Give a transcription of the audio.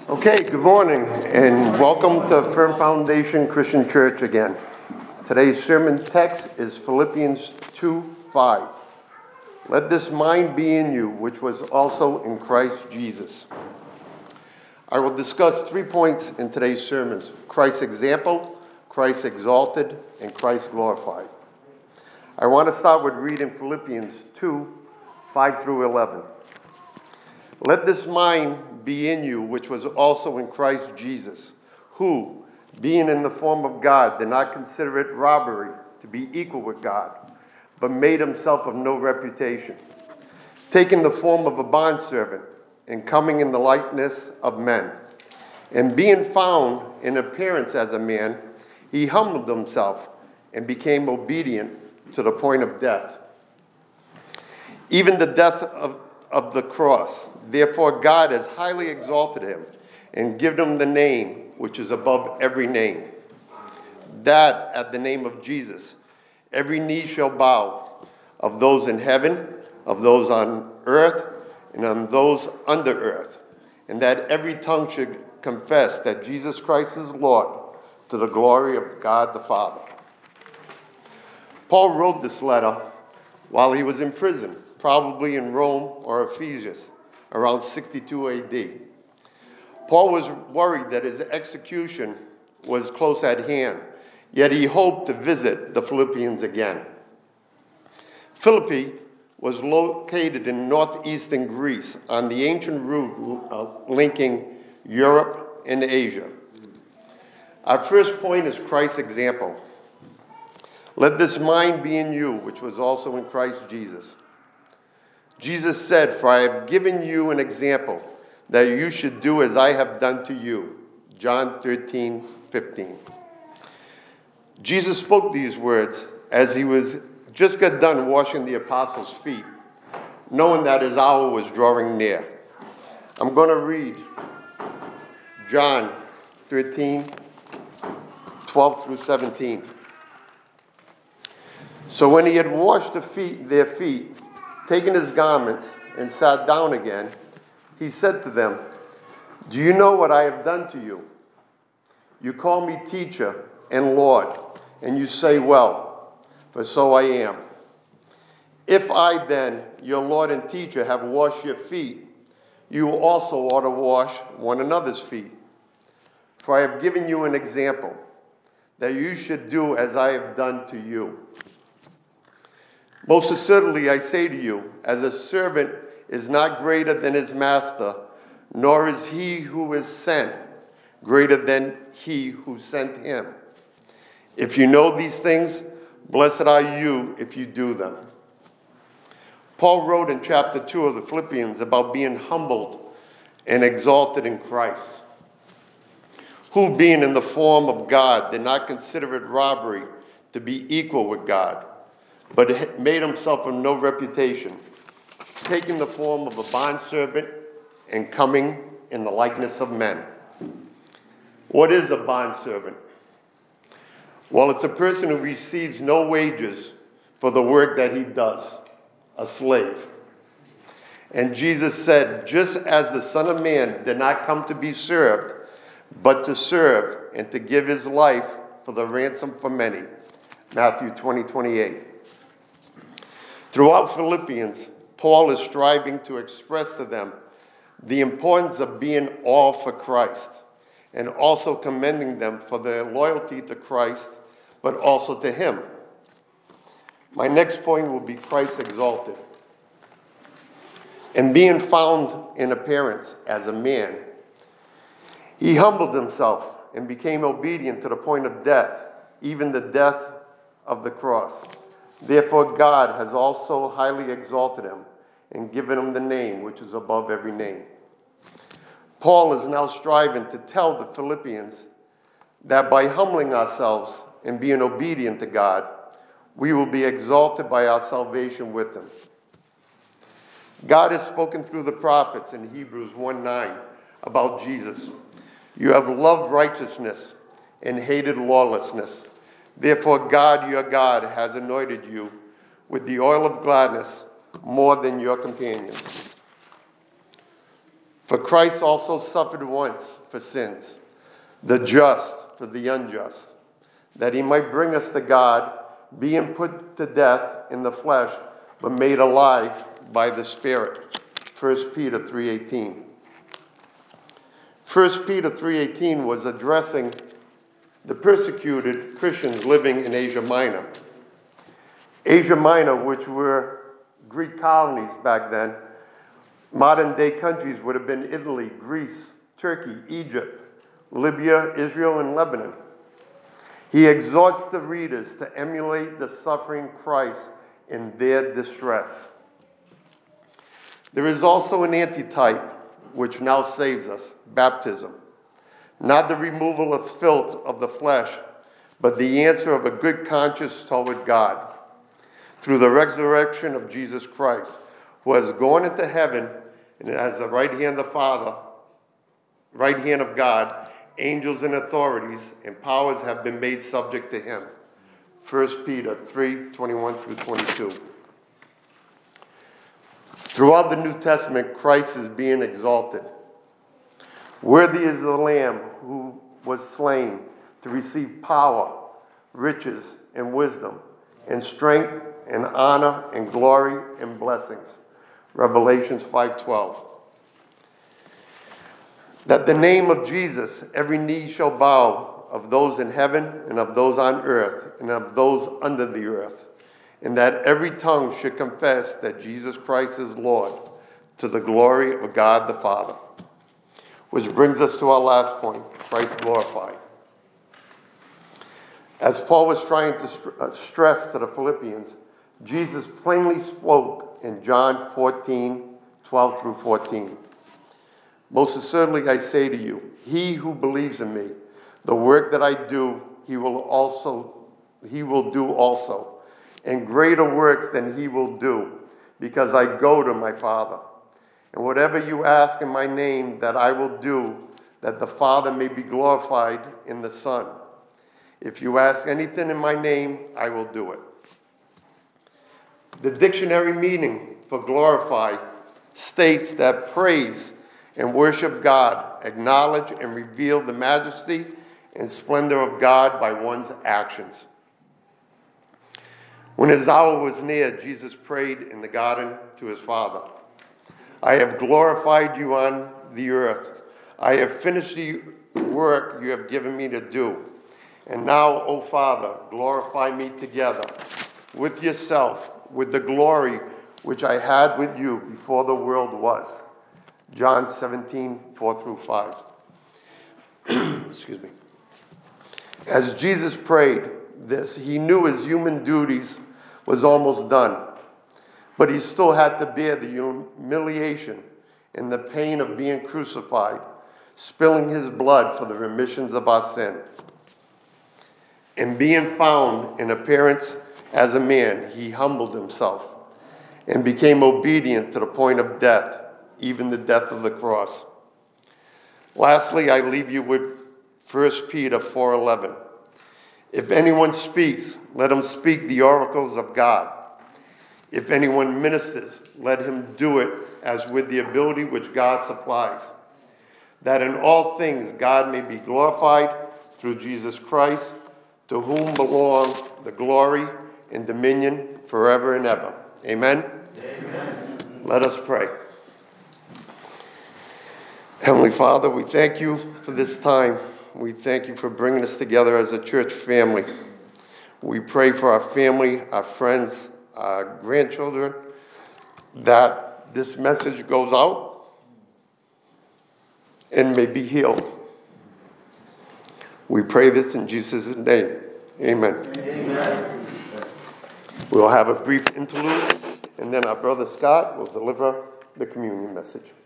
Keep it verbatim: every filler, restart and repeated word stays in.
Okay, good morning, and welcome to Firm Foundation Christian Church again. Today's sermon text is Philippians two five. Let this mind be in you, which was also in Christ Jesus. I will discuss three points in today's sermons: Christ's example, Christ exalted, and Christ glorified. I want to start with reading Philippians two five through eleven. Let this mind be in you, which was also in Christ Jesus, who, being in the form of God, did not consider it robbery to be equal with God, but made himself of no reputation, taking the form of a bondservant, and coming in the likeness of men. And being found in appearance as a man, he humbled himself and became obedient to the point of death, even the death of, of the cross. Therefore God has highly exalted him and given him the name which is above every name, that at the name of Jesus every knee shall bow, of those in heaven, of those on earth, and on those under earth, and that every tongue should confess that Jesus Christ is Lord, to the glory of God the Father. Paul wrote this letter while he was in prison, probably in Rome or Ephesus, around sixty-two A D. Paul was worried that his execution was close at hand, yet he hoped to visit the Philippians again. Philippi was located in northeastern Greece on the ancient route uh, linking Europe and Asia. Our first point is Christ's example. Let this mind be in you, which was also in Christ Jesus. Jesus said, "For I have given you an example that you should do as I have done to you." John thirteen fifteen. Jesus spoke these words as he was just got done washing the apostles' feet, knowing that his hour was drawing near. I'm going to read John thirteen twelve through seventeen. So when he had washed the feet, their feet, taken his garments, and sat down again, he said to them, "Do you know what I have done to you? You call me teacher and Lord, and you say, well, for so I am. If I then, your Lord and teacher, have washed your feet, you also ought to wash one another's feet. For I have given you an example, that you should do as I have done to you. Most assuredly, I say to you, as a servant is not greater than his master, nor is he who is sent greater than he who sent him. If you know these things, blessed are you if you do them." Paul wrote in chapter two of the Philippians about being humbled and exalted in Christ, who, being in the form of God, did not consider it robbery to be equal with God, but made himself of no reputation, taking the form of a bondservant and coming in the likeness of men. What is a bondservant? Well, it's a person who receives no wages for the work that he does, a slave. And Jesus said, just as the Son of Man did not come to be served, but to serve and to give his life for the ransom for many. Matthew twenty twenty-eight. Throughout Philippians, Paul is striving to express to them the importance of being all for Christ, and also commending them for their loyalty to Christ, but also to him. My next point will be Christ exalted. And being found in appearance as a man, he humbled himself and became obedient to the point of death, even the death of the cross. Therefore God has also highly exalted him and given him the name which is above every name. Paul is now striving to tell the Philippians that by humbling ourselves and being obedient to God, we will be exalted by our salvation with him. God has spoken through the prophets in Hebrews one nine about Jesus. You have loved righteousness and hated lawlessness. Therefore God, your God, has anointed you with the oil of gladness more than your companions. For Christ also suffered once for sins, the just for the unjust, that he might bring us to God, being put to death in the flesh, but made alive by the Spirit. First Peter three eighteen. First Peter three eighteen was addressing the persecuted Christians living in Asia Minor. Asia Minor, which were Greek colonies back then, modern-day countries would have been Italy, Greece, Turkey, Egypt, Libya, Israel, and Lebanon. He exhorts the readers to emulate the suffering Christ in their distress. There is also an antitype which now saves us, baptism. Not the removal of filth of the flesh, but the answer of a good conscience toward God through the resurrection of Jesus Christ, who has gone into heaven and has the right hand of the Father, right hand of God. Angels and authorities and powers have been made subject to him. First Peter three twenty-one through twenty-two. Throughout the New Testament, Christ is being exalted. Worthy is the Lamb who was slain to receive power, riches, and wisdom, and strength, and honor, and glory, and blessings. Revelations five twelve. That the name of Jesus, every knee shall bow, of those in heaven, and of those on earth, and of those under the earth, and that every tongue should confess that Jesus Christ is Lord, to the glory of God the Father. Which brings us to our last point, Christ glorified. As Paul was trying to st- uh, stress to the Philippians, Jesus plainly spoke in John fourteen twelve through fourteen. Most certainly I say to you, he who believes in me, the work that I do, he will also, he will do also, and greater works than he will do, because I go to my Father. And whatever you ask in my name that I will do, that the Father may be glorified in the Son. If you ask anything in my name, I will do it. The dictionary meaning for glorify states that praise and worship God, acknowledge and reveal the majesty and splendor of God by one's actions. When his hour was near, Jesus prayed in the garden to his Father, I have glorified you on the earth. I have finished the work you have given me to do. And now, O Father, glorify me together with yourself, with the glory which I had with you before the world was. John seventeen, four through five. Excuse me. As Jesus prayed this, he knew his human duties was almost done, but he still had to bear the humiliation and the pain of being crucified, spilling his blood for the remissions of our sin. And being found in appearance as a man, he humbled himself and became obedient to the point of death, even the death of the cross. Lastly, I leave you with First Peter four eleven. If anyone speaks, let him speak the oracles of God. If anyone ministers, let him do it as with the ability which God supplies, that in all things God may be glorified through Jesus Christ, to whom belong the glory and dominion forever and ever. Amen? Amen. Let us pray. Heavenly Father, we thank you for this time. We thank you for bringing us together as a church family. We pray for our family, our friends, our grandchildren, that this message goes out and may be healed. We pray this in Jesus' name. Amen. Amen. We'll have a brief interlude, and then our brother Scott will deliver the communion message.